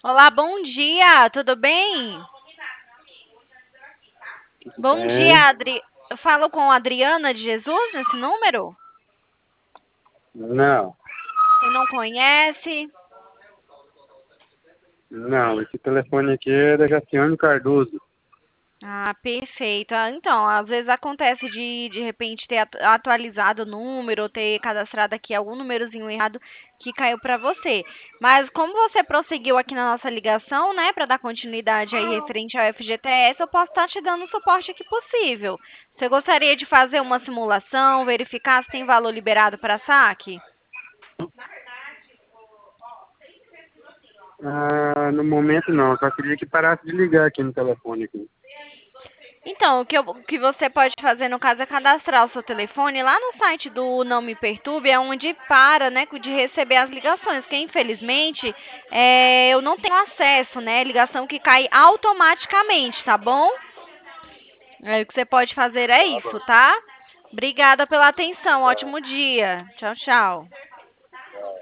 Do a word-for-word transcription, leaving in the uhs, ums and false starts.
Olá, bom dia, tudo bem? Tudo Bom bem? dia, Adri. Eu falo com a Adriana de Jesus nesse número? Não, Você não conhece? não, esse telefone aqui é da Jaciane Cardoso. Ah, perfeito. Ah, então, às vezes acontece de de repente ter atu- atualizado o número ou ter cadastrado aqui algum númerozinho errado que caiu para você. Mas como você prosseguiu aqui na nossa ligação, né, para dar continuidade aí referente ao F G T S, eu posso estar te dando o suporte aqui possível. Você gostaria de fazer uma simulação, verificar se tem valor liberado para saque? Ah, no momento não, só queria que parasse de ligar aqui no telefone aqui. Então, o que, eu- o que você pode fazer no caso é cadastrar o seu telefone lá no site do Não Me Perturbe, é onde para, né, de receber as ligações, que infelizmente é, eu não tenho acesso, né, ligação que cai automaticamente, tá bom? Aí o que você pode fazer é Tá isso, bom. tá? Obrigada pela atenção, Tá. ótimo dia. Tchau, tchau.